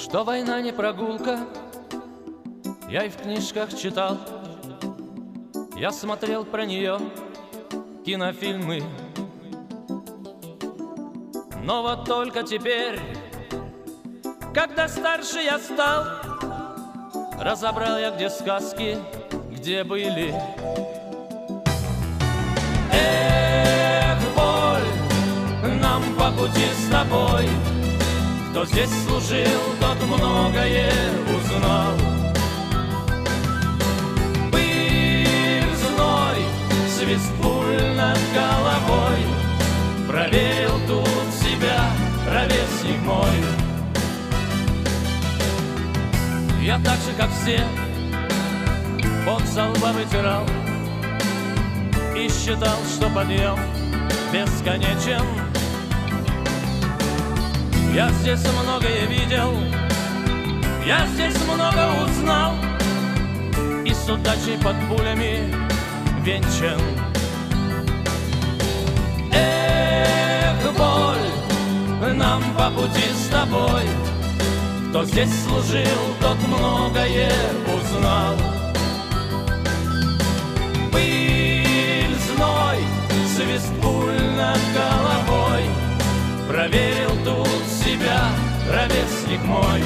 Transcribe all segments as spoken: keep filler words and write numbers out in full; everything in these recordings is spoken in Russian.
Что война не прогулка, я и в книжках читал. Я смотрел про нее кинофильмы. Но вот только теперь, когда старше я стал, разобрал я, где сказки, где были. Эх, боль, нам по пути с тобой. Кто здесь служил, тот многое узнал. Пыль, зной, свист пуль над головой. Проверил тут себя ровесник мой. Я так же, как все, пот со лба вытирал и считал, что подъем бесконечен. Я здесь многое видел, я здесь много узнал, и с удачей под пулями венчан. Эх, боль, нам по пути с тобой. Кто здесь служил, тот многое узнал. Пыль, зной, свист пуль над головой. Проверил тут себя ровесник мой.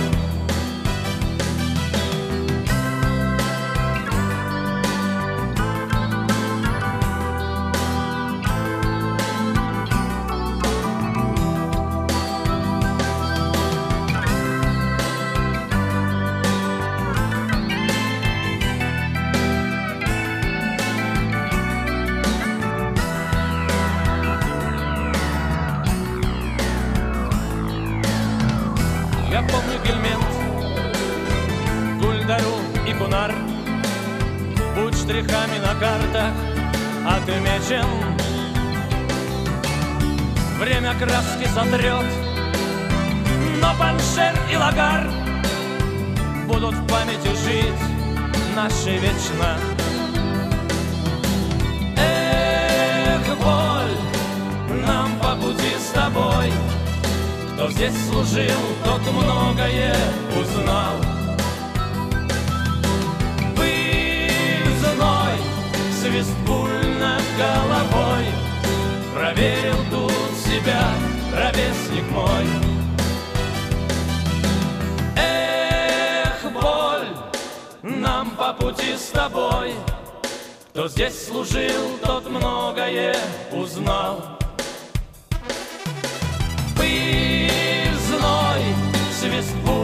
Я помню Гельмент, Гульдару и Кунар. Путь штрихами на картах отмечен. Время краски сотрет, но Паншер и Лагар будут в памяти жить нашей вечно. Эх, боль, нам по пути с тобой. Кто здесь служил, тот многое узнал. Пыль, зной, свист пуль над головой. Проверил тут себя ровесник мой. Эх, боль, нам по пути с тобой. Кто здесь служил, тот многое узнал. Пыль, зной, свист пуль